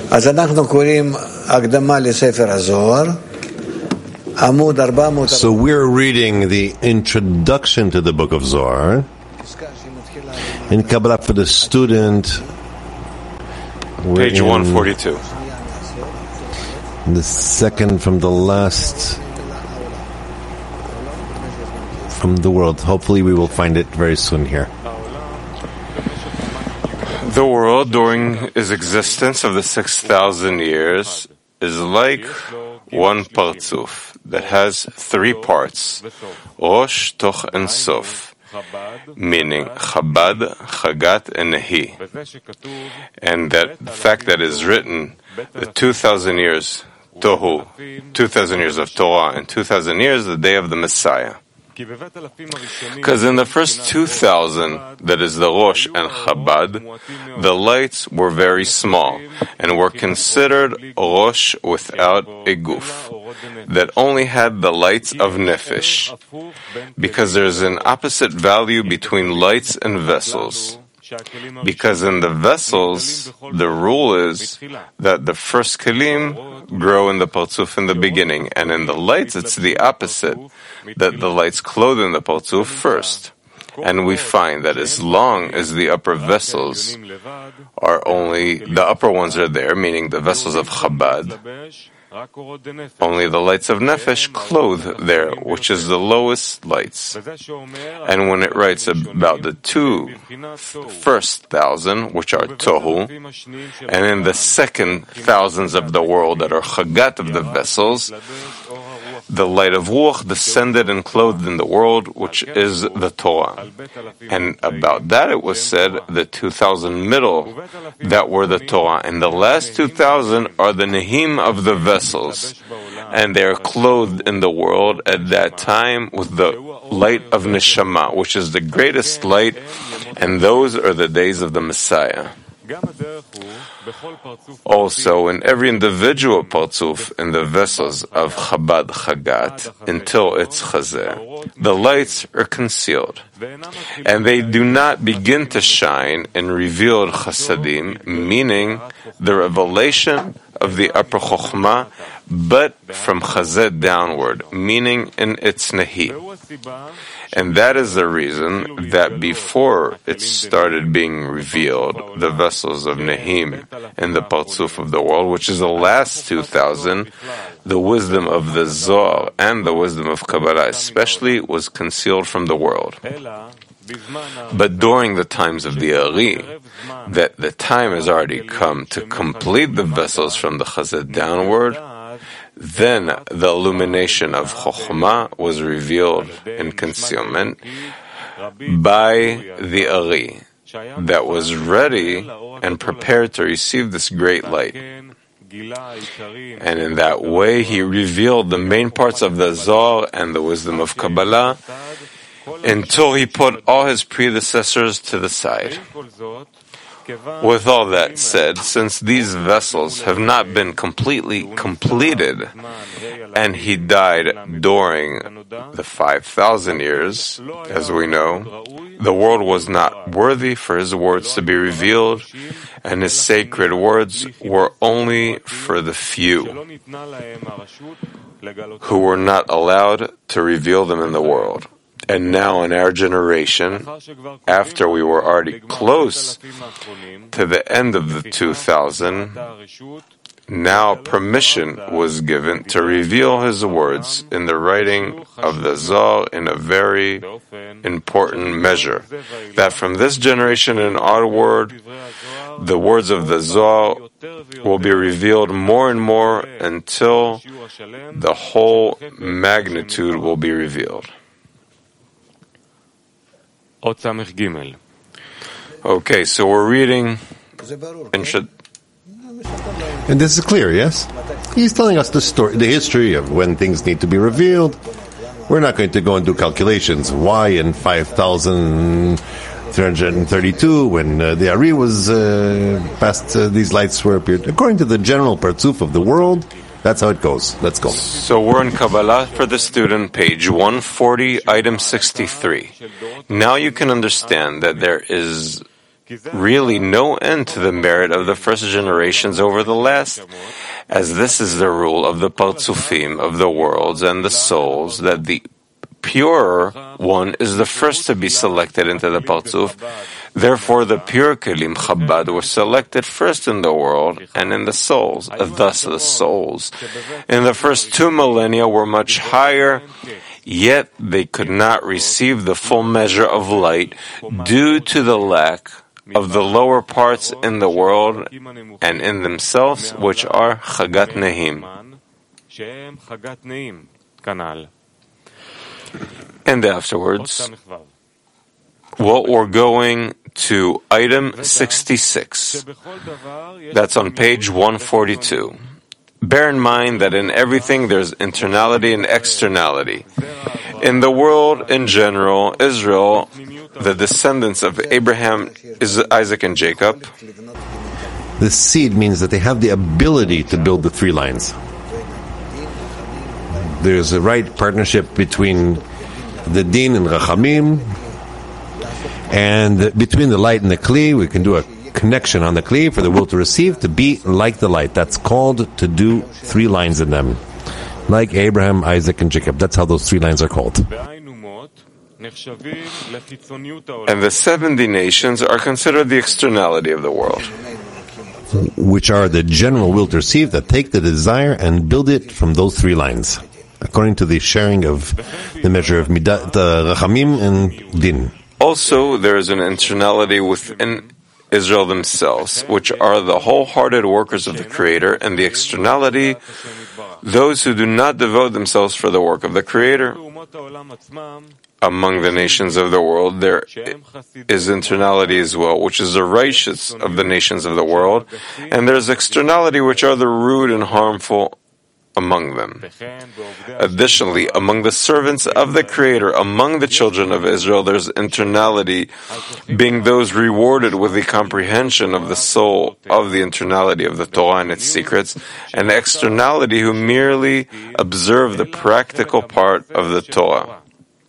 אז אנחנו קוראים הקדמה לספר הזוהר, עמוד 400. So we're reading the introduction to the book of Zohar in Kabbalah for the student. Page 142. The second from the last from the world. Hopefully we will find it very soon here. The world during its existence of the 6,000 years is like one partzuf that has three parts, Rosh, Toch, and Sof, meaning Chabad, Chagat, and Nehi. And that the fact that is written, the 2,000 years Tohu, 2,000 years of Torah, and 2,000 years the day of the Messiah. Because in the first 2,000, that is the Rosh and Chabad, the lights were very small and were considered Rosh without a guf, that only had the lights of Nefesh, because there is an opposite value between lights and vessels. Because in the vessels, the rule is that the first kelim grow in the partzuf in the beginning, and in the lights it's the opposite, that the lights clothe in the partzuf first. And we find that as long as the upper vessels are only, the upper ones are there, meaning the vessels of Chabad, only the lights of Nefesh clothe there, which is the lowest lights. And when it writes about the first 1,000, which are Tohu, and in the second thousands of the world that are Chagat of the vessels, the light of Ruach descended and clothed in the world, which is the Torah. And about that it was said, the 2,000 middle that were the Torah, and the last 2,000 are the Nehim of the vessels, and they are clothed in the world at that time with the light of Neshama, which is the greatest light, and those are the days of the Messiah. Also, in every individual partzuf in the vessels of Chabad Chagat, until its Chazeh, the lights are concealed, and they do not begin to shine in revealed Chasadim, meaning the revelation of the upper Chokhmah, but from Chazeh downward, meaning in its Nehi. And that is the reason that before it started being revealed, the vessels of Nehim and the Partzuf of the world, which is the last 2,000, the wisdom of the Zohar and the wisdom of Kabbalah especially was concealed from the world. But during the times of the Ari, that the time has already come to complete the vessels from the Chazed downward, then the illumination of Chokhmah was revealed in concealment by the Ari that was ready and prepared to receive this great light. And in that way he revealed the main parts of the Zohar and the wisdom of Kabbalah until he put all his predecessors to the side. With all that said, since these vessels have not been completely completed, and he died during the 5,000 years, as we know, the world was not worthy for his words to be revealed, and his sacred words were only for the few who were not allowed to reveal them in the world. And now in our generation, after we were already close to the end of the 2,000, now permission was given to reveal his words in the writing of the Zohar in a very important measure. That from this generation and onward, the words of the Zohar will be revealed more and more until the whole magnitude will be revealed. Okay, so we're reading and this is clear, yes? He's telling us the story, the history of when things need to be revealed. We're not going to go and do calculations. Why in 5,332, when the Ari was past, these lights were appeared. According to the general partzuf of the world, that's how it goes. Let's go. So we're in Kabbalah for the student, page 140, item 63. Now you can understand that there is really no end to the merit of the first generations over the last, as this is the rule of the Partzufim of the worlds and the souls, that the purer one is the first to be selected into the Partzuf. Therefore, the pure Kelim Chabad were selected first in the world and in the souls. Thus, the souls in the first 2 millennia were much higher, yet they could not receive the full measure of light due to the lack of the lower parts in the world and in themselves, which are Chagat Nehim. And afterwards, we're going to item 66. That's on page 142. Bear in mind that in everything there's internality and externality. In the world in general, Israel, the descendants of Abraham, Isaac, and Jacob, the seed means that they have the ability to build the 3 lines. There's a right partnership between the Din and Rachamim, and between the light and the Kli, we can do a connection on the Kli for the will to receive, to be like the light. That's called to do 3 lines in them. Like Abraham, Isaac, and Jacob. That's how those 3 lines are called. And the 70 nations are considered the externality of the world, which are the general will to receive that take the desire and build it from those 3 lines, according to the sharing of the measure of Midat, Rachamim, and Din. Also, there is an internality within Israel themselves, which are the wholehearted workers of the Creator, and the externality, those who do not devote themselves for the work of the Creator. Among the nations of the world, there is internality as well, which is the righteous of the nations of the world, and there is externality, which are the rude and harmful among them. Additionally, among the servants of the Creator, among the children of Israel, there's internality, being those rewarded with the comprehension of the soul of the internality of the Torah and its secrets, and externality who merely observe the practical part of the Torah.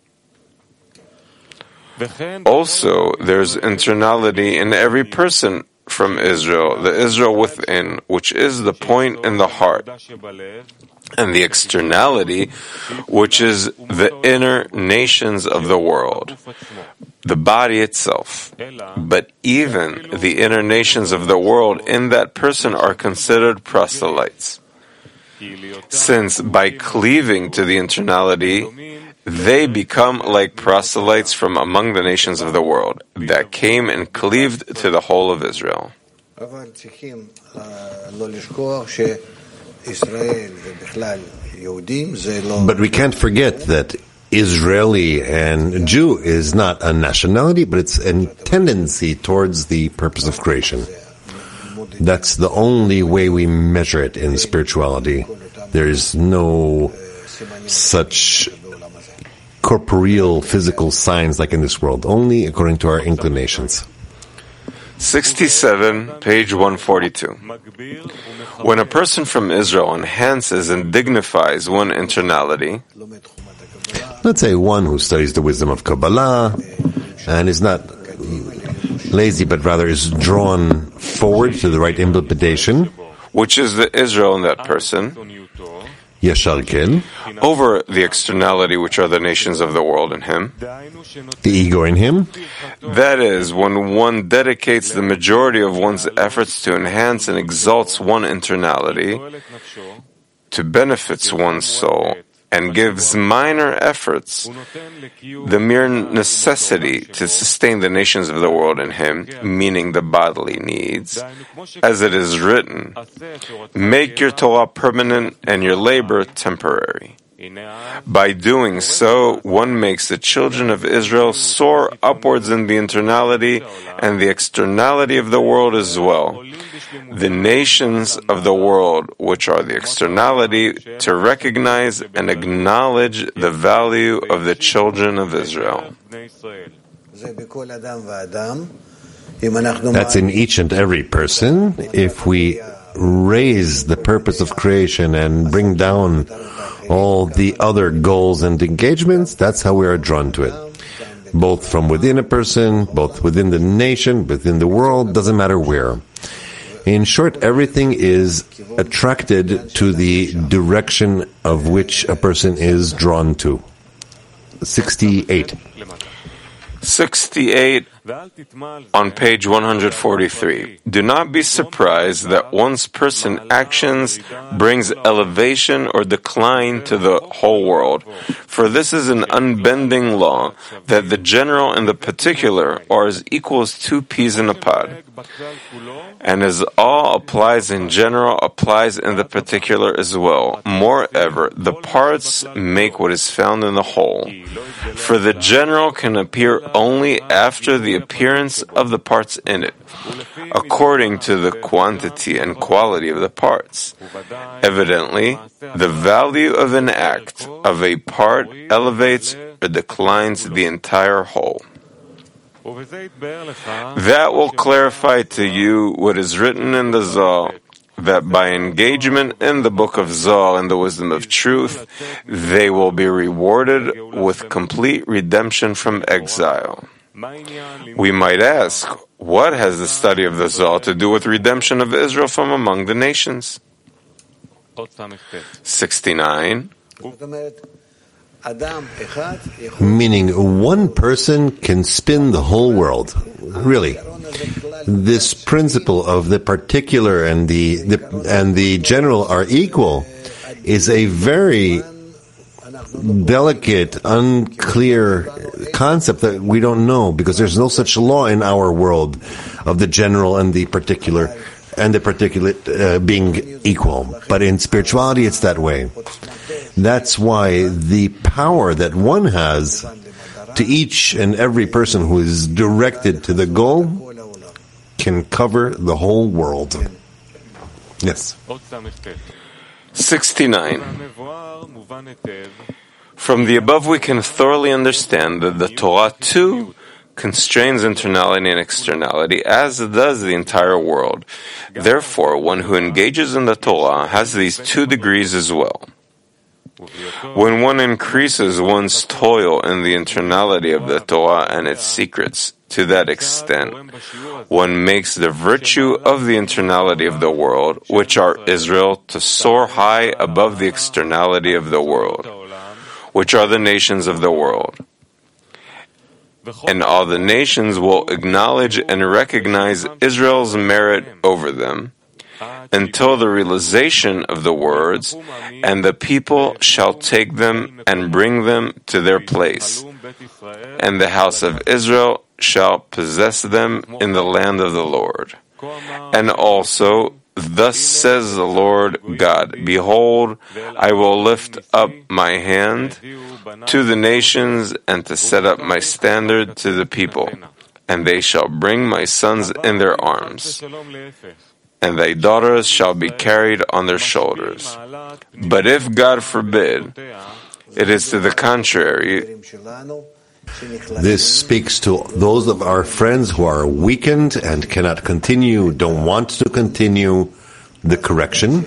Also, there's internality in every person from Israel, the Israel within, which is the point in the heart, and the externality, which is the inner nations of the world, the body itself. But even the inner nations of the world in that person are considered proselytes, since by cleaving to the internality, they become like proselytes from among the nations of the world that came and cleaved to the whole of Israel. But we can't forget that Israeli and Jew is not a nationality, but it's a tendency towards the purpose of creation. That's the only way we measure it in spirituality. There is no such corporeal, physical signs like in this world, only according to our inclinations. 67, page 142. When a person from Israel enhances and dignifies one internality, let's say one who studies the wisdom of Kabbalah and is not lazy but rather is drawn forward to the right implementation, which is the Israel in that person, Yashar Kel, over the externality, which are the nations of the world in him, the ego in him. That is, when one dedicates the majority of one's efforts to enhance and exalts one internality, to benefits one's soul, and gives minor efforts, the mere necessity to sustain the nations of the world in him, meaning the bodily needs, as it is written, make your Torah permanent and your labor temporary. By doing so, one makes the children of Israel soar upwards in the internality and the externality of the world as well. The nations of the world, which are the externality, to recognize and acknowledge the value of the children of Israel. That's in each and every person. If we raise the purpose of creation and bring down all the other goals and engagements, that's how we are drawn to it. both from within a person, both within the nation, within the world, doesn't matter where. In short, everything is attracted to the direction of which a person is drawn to. 68. 68 on page 143. Do not be surprised that one's person actions brings elevation or decline to the whole world, for this is an unbending law, that the general and the particular are as equal as two peas in a pod. And as all applies in general, applies in the particular as well. Moreover, the parts make what is found in the whole. For the general can appear only after the appearance of the parts in it, according to the quantity and quality of the parts. Evidently, the value of an act, of a part, elevates or declines the entire whole. That will clarify to you what is written in the Zohar, that by engagement in the book of Zohar and the wisdom of truth, they will be rewarded with complete redemption from exile. We might ask, what has the study of the Zohar to do with redemption of Israel from among the nations? 69. Meaning one person can spin the whole world. Really. This principle of the particular and the general are equal is a very delicate, unclear concept that we don't know, because there's no such law in our world of the general and the particular being equal. But in spirituality, it's that way. That's why the power that one has to each and every person who is directed to the goal can cover the whole world. Yes. 69. From the above we can thoroughly understand that the Torah too constrains internality and externality, as does the entire world. Therefore, one who engages in the Torah has these two degrees as well. When one increases one's toil in the internality of the Torah and its secrets, to that extent, one makes the virtue of the internality of the world, which are Israel, to soar high above the externality of the world, which are the nations of the world. And all the nations will acknowledge and recognize Israel's merit over them, until the realization of the words, and the people shall take them and bring them to their place, and the house of Israel shall possess them in the land of the Lord. And also, thus says the Lord God, behold, I will lift up my hand to the nations and to set up my standard to the people, and they shall bring my sons in their arms, and thy daughters shall be carried on their shoulders. But if, God forbid, it is to the contrary, this speaks to those of our friends who are weakened and cannot continue, don't want to continue the correction.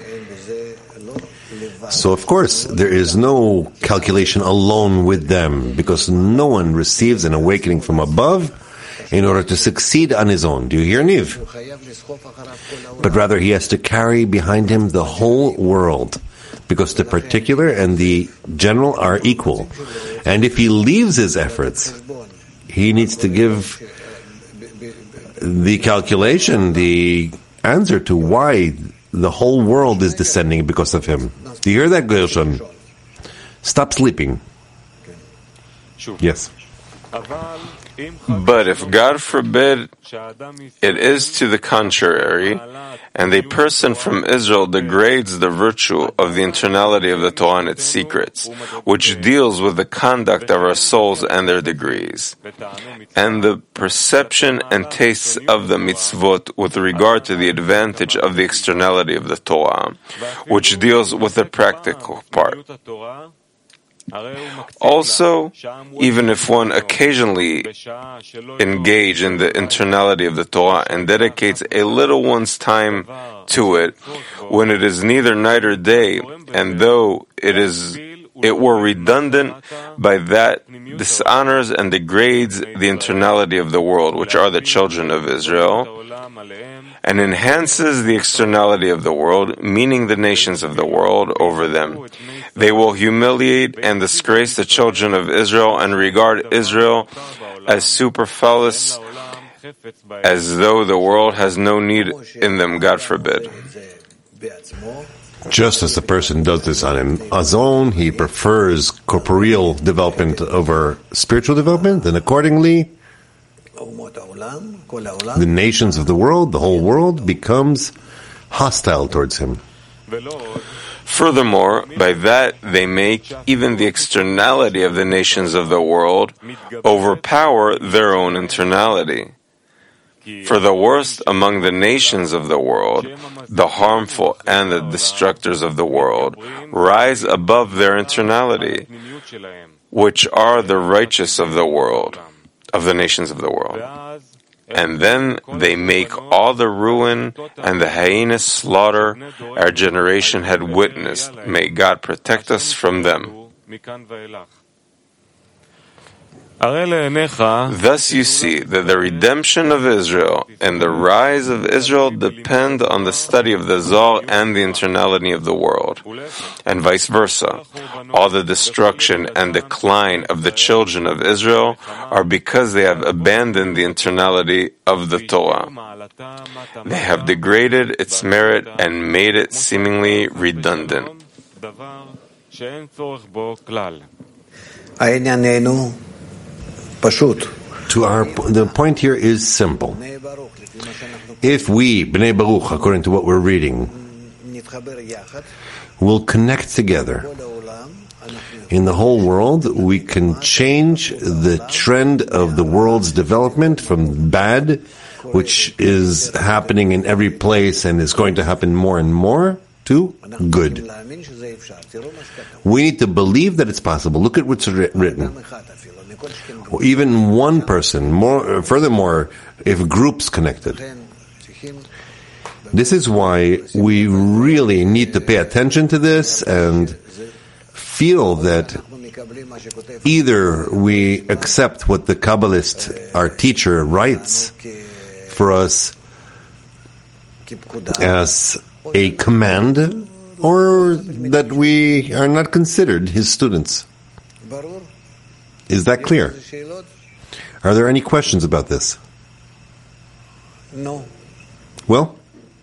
So, of course, there is no calculation alone with them, because no one receives an awakening from above in order to succeed on his own. Do you hear, Niv? But rather he has to carry behind him the whole world, because the particular and the general are equal. And if he leaves his efforts, he needs to give the calculation, the answer to why the whole world is descending because of him. Do you hear that, Gershon? Stop sleeping. Yes. But if, God forbid, it is to the contrary, and a person from Israel degrades the virtue of the internality of the Torah and its secrets, which deals with the conduct of our souls and their degrees, and the perception and tastes of the mitzvot with regard to the advantage of the externality of the Torah, which deals with the practical part. Also, even if one occasionally engages in the internality of the Torah and dedicates a little one's time to it, when it is neither night or day, and though it is it were redundant, by that dishonors and degrades the internality of the world, which are the children of Israel, and enhances the externality of the world, meaning the nations of the world, over them. They will humiliate and disgrace the children of Israel and regard Israel as superfluous, as though the world has no need in them, God forbid. Just as the person does this on his own, he prefers corporeal development over spiritual development, and accordingly, the nations of the world, the whole world, becomes hostile towards him. Furthermore, by that they make even the externality of the nations of the world overpower their own internality. For the worst among the nations of the world, the harmful and the destructors of the world, rise above their internality, which are the righteous of the world, of the nations of the world. And then they make all the ruin and the heinous slaughter our generation had witnessed. May God protect us from them. Thus you see that the redemption of Israel and the rise of Israel depend on the study of the Zohar and the internality of the world, and vice versa. All the destruction and decline of the children of Israel are because they have abandoned the internality of the Torah. They have degraded its merit and made it seemingly redundant. The point here is simple. If we, Bnei Baruch, according to what we're reading, will connect together in the whole world, we can change the trend of the world's development from bad, which is happening in every place and is going to happen more and more, to good. We need to believe that it's possible. Look at what's written. Even one person, furthermore, if groups connected. This is why we really need to pay attention to this and feel that either we accept what the Kabbalist, our teacher, writes for us as a command, or that we are not considered his students. Is that clear? Are there any questions about this? No. Well?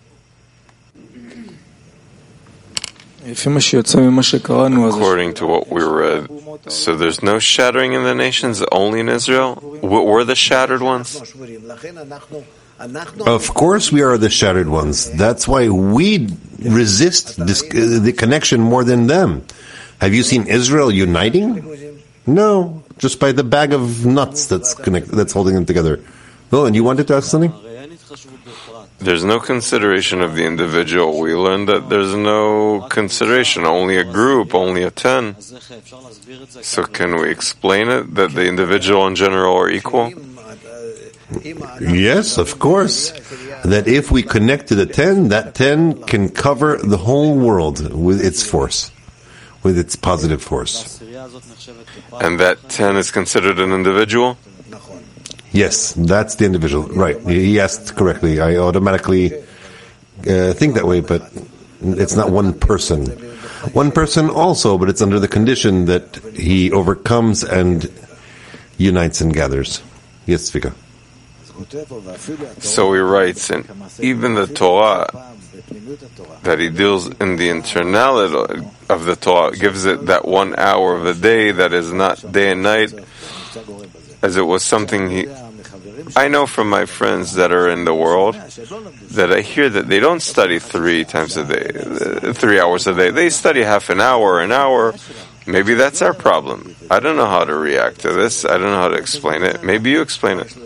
According to what we read, so there's no shattering in the nations, only in Israel? What were the shattered ones? Of course we are the shattered ones. That's why we resist the connection more than them. Have you seen Israel uniting? No, just by the bag of nuts that's holding them together. Oh, and you wanted to ask something? There's no consideration of the individual. We learned that there's no consideration, only a group, only a 10. So can we explain it, that the individual in general are equal? Yes, of course. That if we connect to the 10, that 10 can cover the whole world with its force, with its positive force. And that 10 is considered an individual? Yes, that's the individual. Right. He asked correctly. I automatically think that way, but it's not one person. One person also, but it's under the condition that he overcomes and unites and gathers. Yes, Zvika. So he writes, and even the Torah, that he deals in the internality of the Torah, gives it that 1 hour of the day that is not day and night, as it was something I know from my friends that are in the world, that I hear that they don't study 3 times a day, 3 hours a day. They study half an hour. Maybe that's our problem. I don't know how to react to this. I don't know how to explain it. Maybe you explain it.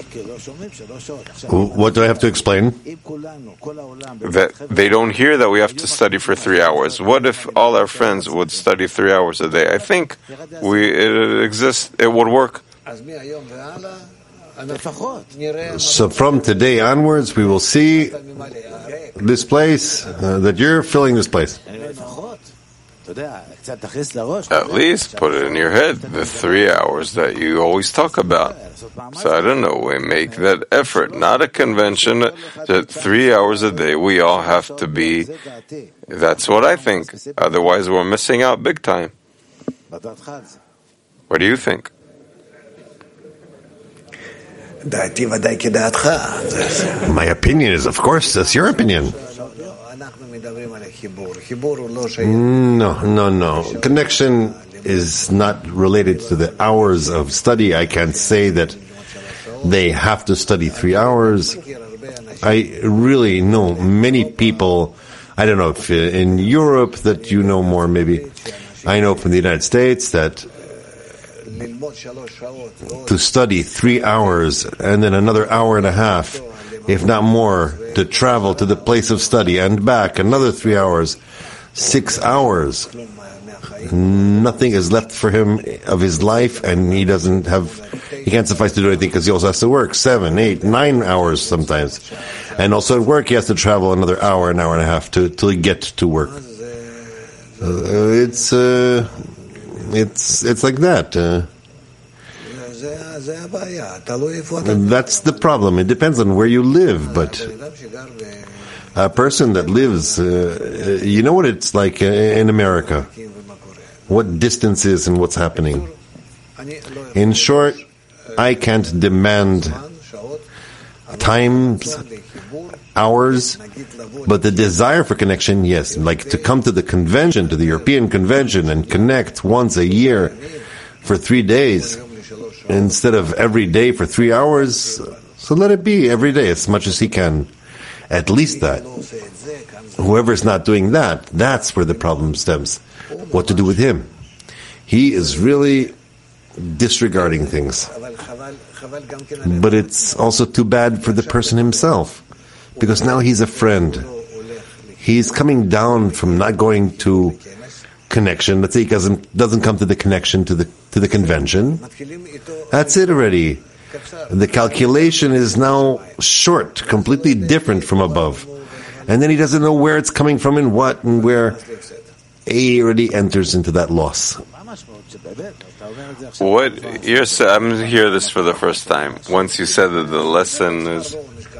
What do I have to explain? That they don't hear that we have to study for 3 hours. What if all our friends would study 3 hours a day? I think it would work. So from today onwards, we will see this place, that you're filling this place. At least put it in your head, the 3 hours that you always talk about. So I don't know, we make that effort, not a convention, that 3 hours a day we all have to be. That's what I think. Otherwise we're missing out big time. What do you think? My opinion is, of course, that's your opinion. No. Connection is not related to the hours of study. I can't say that they have to study 3 hours. I really know many people, I don't know if in Europe that you know more maybe. I know from the United States that to study 3 hours and then another hour and a half, if not more, to travel to the place of study and back another 3 hours, 6 hours. Nothing is left for him of his life, and he can't suffice to do anything because he also has to work 7, 8, 9 hours sometimes. And also at work he has to travel another hour, an hour and a half till he gets to work. It's like that. That's the problem. It depends on where you live, but a person that lives, you know what it's like in America, what distance is and what's happening. In short, I can't demand times, hours, but the desire for connection, yes. Like to come to the convention, to the European convention, and connect once a year for 3 days instead of every day for 3 hours. So let it be every day as much as he can. At least that. Whoever's not doing that, that's where the problem stems. What to do with him? He is really disregarding things. But it's also too bad for the person himself, because now he's a friend. He's coming down from not going to connection. Let's say he doesn't come to the connection to the convention. That's it already. The calculation is now short, completely different from above. And then he doesn't know where it's coming from and what and where. He already enters into that loss. What you're saying, I'm hearing this for the first time. Once you said that the lesson is...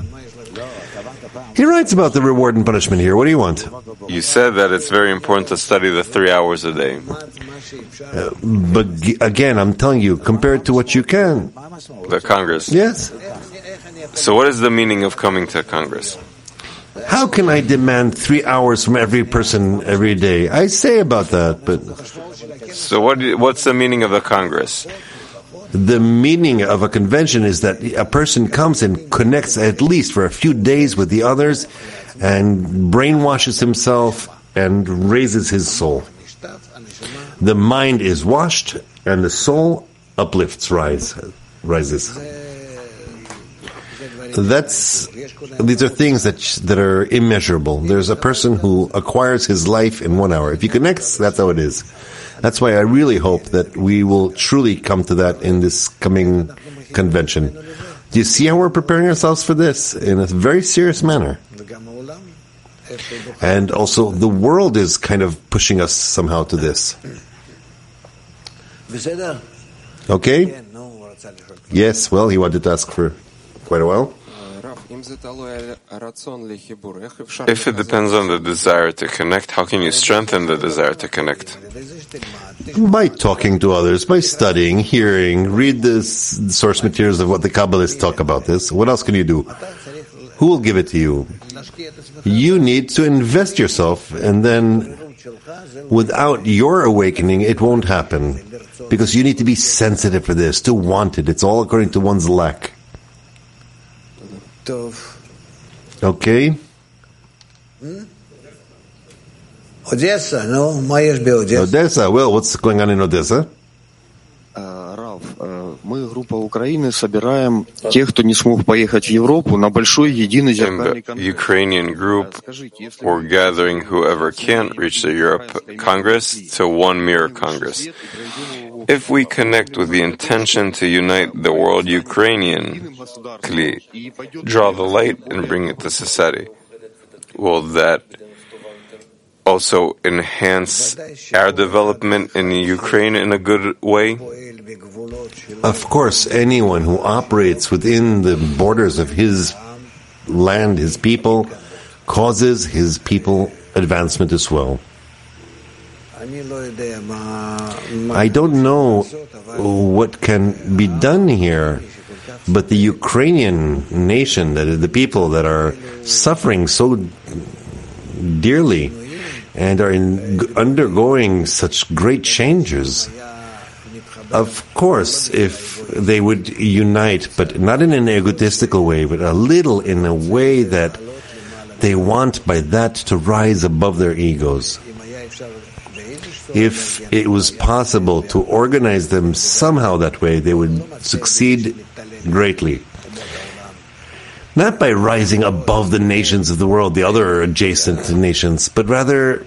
He writes about the reward and punishment here. What do you want? You said that it's very important to study the 3 hours a day. But again, I'm telling you, compared to what you can. The Congress. Yes. So what is the meaning of coming to Congress? How can I demand 3 hours from every person every day? I say about that, but... So what's the meaning of the Congress? The meaning of a convention is that a person comes and connects at least for a few days with the others and brainwashes himself and raises his soul. The mind is washed and the soul uplifts, rises. These are things that are immeasurable. There's a person who acquires his life in 1 hour. If he connects, that's how it is. That's why I really hope that we will truly come to that in this coming convention. Do you see how we're preparing ourselves for this in a very serious manner? And also, the world is kind of pushing us somehow to this. Okay? Yes, well, he wanted to ask for quite a while. If it depends on the desire to connect, how can you strengthen the desire to connect? By talking to others, by studying, hearing, read the source materials of what the Kabbalists talk about this. What else can you do? Who will give it to you? You need to invest yourself, and then without your awakening, it won't happen. Because you need to be sensitive for this, to want it. It's all according to one's lack. Okay? Odessa, no? Odessa. Odessa, well, what's going on in Odessa? Мы, группа Украины, собираем тех, кто не смог поехать в Европу, на большой единый зеркальный конгресс. In the Ukrainian group, we're gathering whoever can't reach the Europe Congress to one mirror Congress. If we connect with the intention to unite the world Ukrainian-ly, draw the light and bring it to society, will that also enhance our development in Ukraine in a good way? Of course, anyone who operates within the borders of his land, his people, causes his people advancement as well. I don't know what can be done here, but the Ukrainian nation, the people that are suffering so dearly and are undergoing such great changes, of course, if they would unite, but not in an egotistical way, but a little in a way that they want by that to rise above their egos. If it was possible to organize them somehow that way, they would succeed greatly. Not by rising above the nations of the world, the other adjacent nations, but rather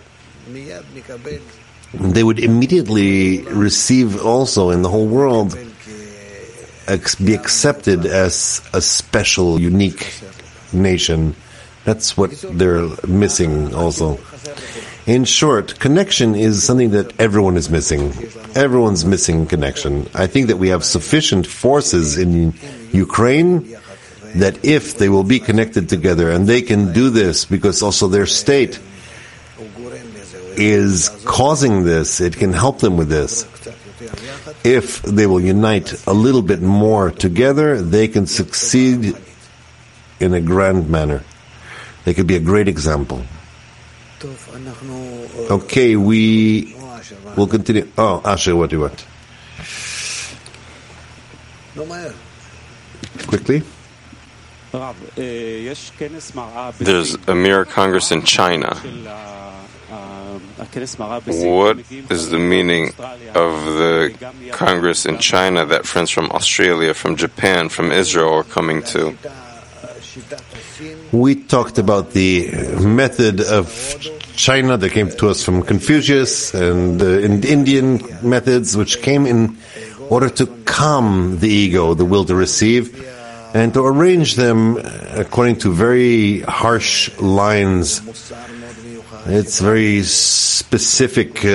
they would immediately receive also in the whole world, be accepted as a special, unique nation. That's what they're missing also. In short, connection is something that everyone is missing. Everyone's missing connection. I think that we have sufficient forces in Ukraine that if they will be connected together, and they can do this because also their state is causing this, it can help them with this. If they will unite a little bit more together, they can succeed in a grand manner. They could be a great example. Okay, we will continue. Oh, Asher, what do you want? Quickly. There's a Mirror Congress in China. What is the meaning of the Congress in China that friends from Australia, from Japan, from Israel are coming to? We talked about the method of China that came to us from Confucius and Indian methods, which came in order to calm the ego, the will to receive, and to arrange them according to very harsh lines. It's very specific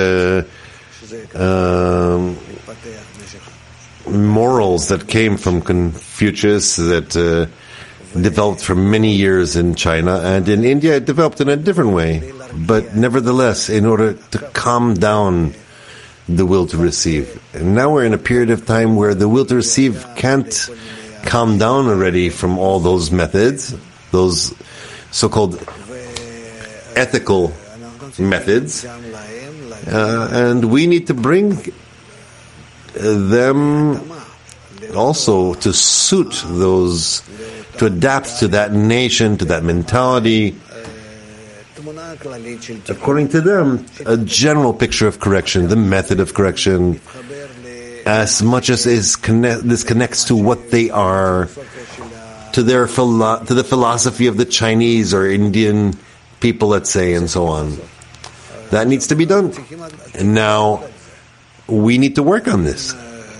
morals that came from Confucius that developed for many years in China, and in India it developed in a different way. But nevertheless, in order to calm down the will to receive. And now we're in a period of time where the will to receive can't calm down already from all those methods, those so-called ethical methods, and we need to bring them also to suit those, to adapt to that nation, to that mentality. According to them, a general picture of correction, the method of correction, as much as this connects to what they are, to their to the philosophy of the Chinese or Indian people, let's say, and so on. That needs to be done. And now we need to work on this.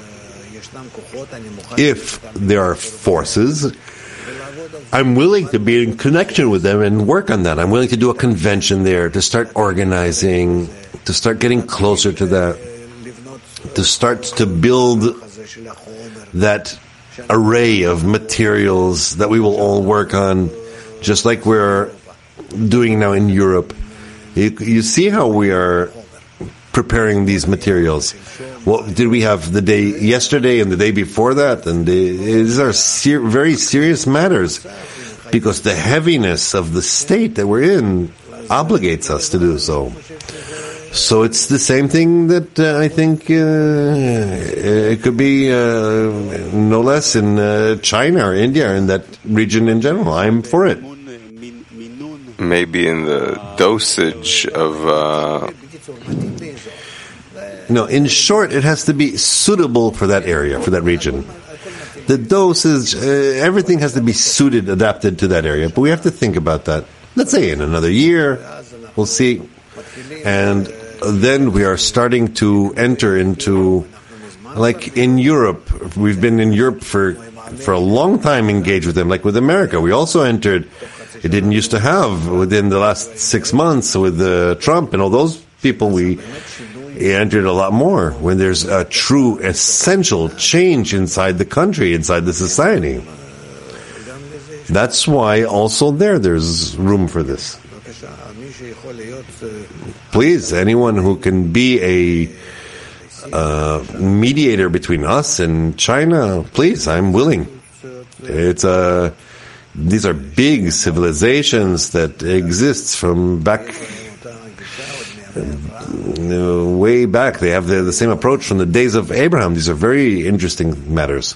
If there are forces, I'm willing to be in connection with them and work on that. I'm willing to do a convention there, to start organizing, to start getting closer to that, to start to build that array of materials that we will all work on, just like we're doing now in Europe. You see how we are preparing these materials. Well, did we have the day yesterday and the day before that? And these are very serious matters, because the heaviness of the state that we're in obligates us to do so. So it's the same thing that I think it could be no less in China or India or in that region in general. I'm for it. Maybe in the dosage of... No, in short, it has to be suitable for that area, for that region. The dosage, everything has to be suited, adapted to that area. But we have to think about that. Let's say in another year, we'll see. And then we are starting to enter into, like in Europe, we've been in Europe for a long time engaged with them, like with America. We also entered it didn't used to have within the last 6 months with Trump and all those people. We entered a lot more when there's a true essential change inside the country, inside the society. That's why also there's room for this. Please, anyone who can be a mediator between us and China, please, I'm willing. These are big civilizations that exist from way back. They have the same approach from the days of Abraham. These are very interesting matters.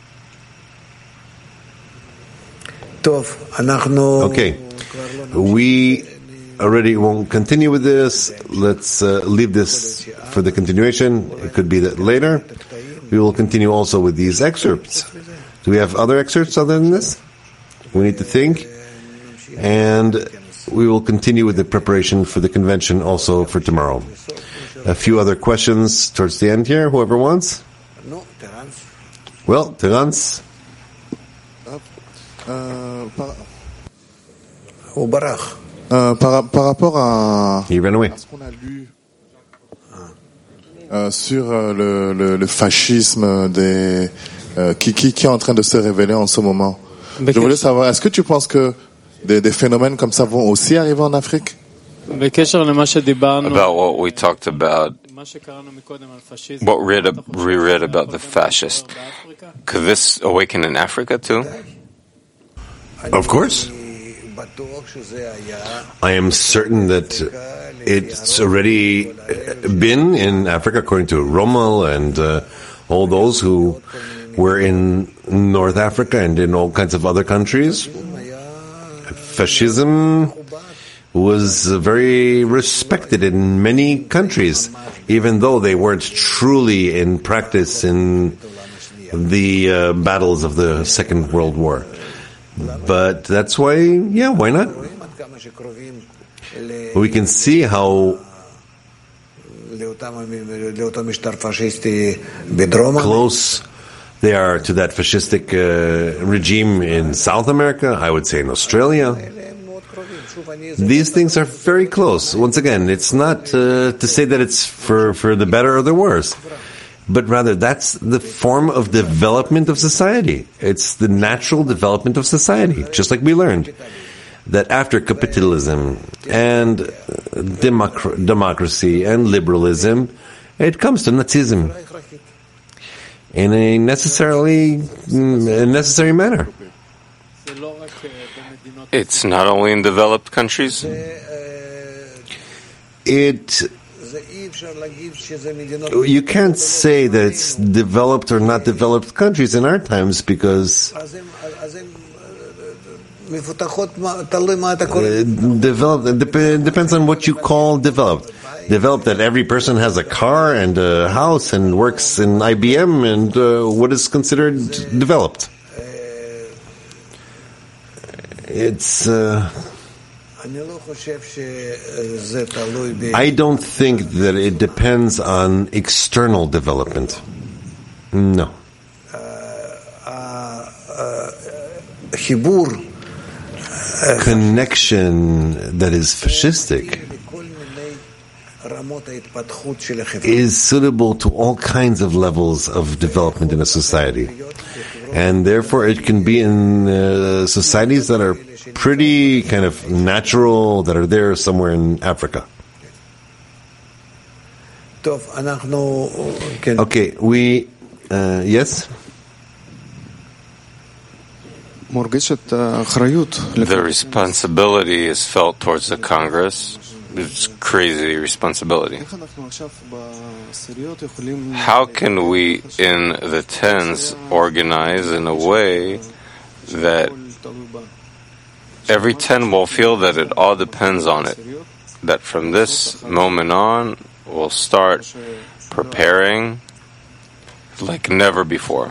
Okay, we already won't continue with this. Let's leave this for the continuation. It could be that later. We will continue also with these excerpts. Do we have other excerpts other than this? We need to think. And we will continue with the preparation for the convention also for tomorrow. A few other questions towards the end here, whoever wants. Well, Terence. Par rapport à He ran away. ce qu'on a lu sur le fascisme qui est en train de se révéler en ce moment. Je voulais savoir, est-ce que tu penses que des phénomènes comme ça vont aussi arriver en Afrique? About what we talked about, what we read about the fascist. Could this awaken in Africa too? Of course. I am certain that it's already been in Africa, according to Rommel and all those who were in North Africa and in all kinds of other countries. Fascism was very respected in many countries, even though they weren't truly in practice in the battles of the Second World War. But that's why, yeah, why not? We can see how close they are to that fascistic regime in South America, I would say in Australia. These things are very close. Once again, it's not to say that it's for the better or the worse, but rather that's the form of development of society. It's the natural development of society, just like we learned that after capitalism and democracy and liberalism, it comes to Nazism in a necessary manner. It's not only in developed countries. You can't say that it's developed or not developed countries in our times because developed depends on what you call developed. Developed that every person has a car and a house and works in IBM and what is considered developed. It's I don't think that it depends on external development. No. Connection that is fascistic is suitable to all kinds of levels of development in a society. And therefore it can be in societies that are pretty kind of natural, that are there somewhere in Africa. Okay, yes? The responsibility is felt towards the Congress. It's crazy responsibility. How can we, in the tens, organize in a way that every 10 will feel that it all depends on it? That from this moment on, we'll start preparing like never before.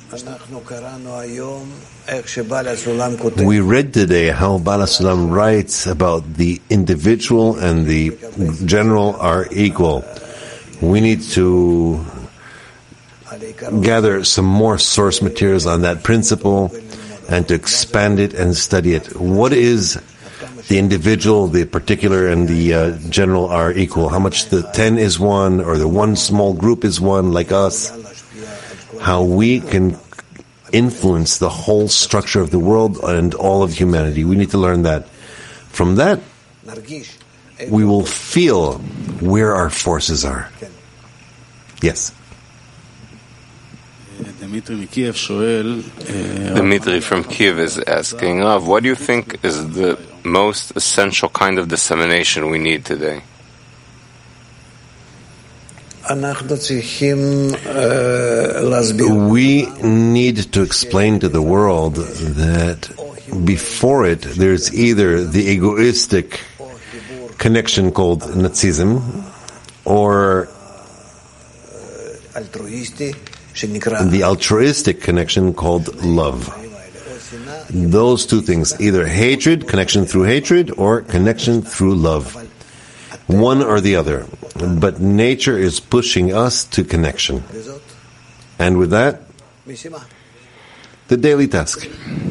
We read today how Baal HaSulam writes about the individual and the general are equal. We need to gather some more source materials on that principle and to expand it and study it. What is the individual, the particular, and the general are equal? How much the 10 is one, or the one small group is one, like us? How we can influence the whole structure of the world and all of humanity. We need to learn that. From that, we will feel where our forces are. Yes. Dimitri from Kiev is asking, what do you think is the most essential kind of dissemination we need today? We need to explain to the world that before it, there's either the egoistic connection called Nazism or the altruistic connection called love. Those two things, either hatred, connection through hatred, or connection through love. One or the other. But nature is pushing us to connection. And with that, the daily task.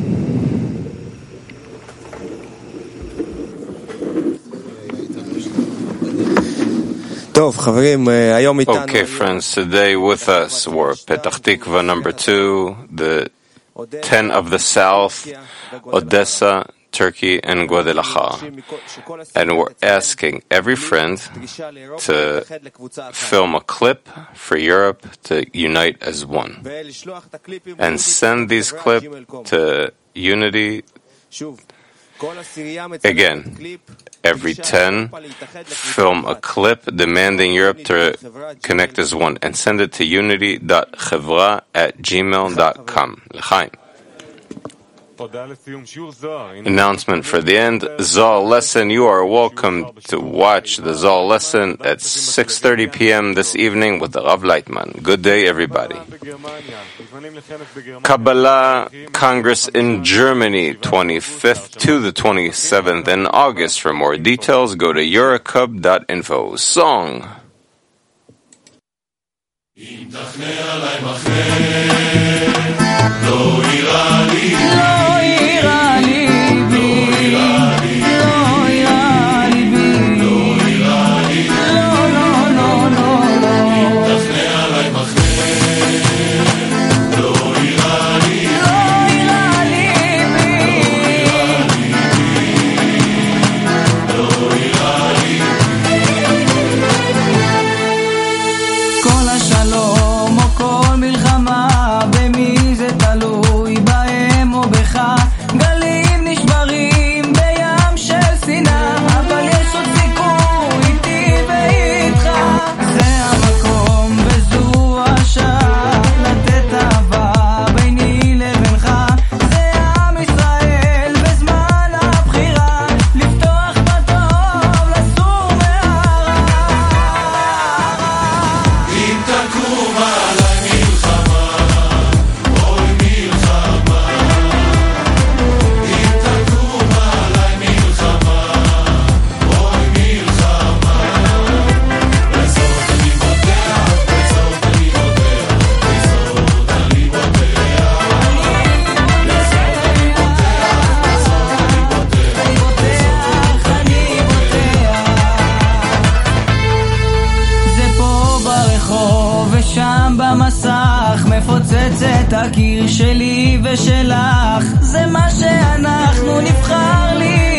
Okay, friends, today with us were Petach Tikva number 2, the 10 of the South, Odessa, Turkey, and Guadalajara. And we're asking every friend to film a clip for Europe to unite as one. And send these clips to Unity. Again, every 10, film a clip demanding Europe to connect as one and send it to unity.chevra@gmail.com. L'chaim. Announcement for the end. Zohar lesson. You are welcome to watch the Zohar lesson at 6:30 p.m. this evening with the Rav Leitman. Good day, everybody. Kabbalah Congress in Germany, 25th to the 27th in August. For more details, go to eurocub.info. Song. הקיר שלי ושלך זה מה שאנחנו נבחר לי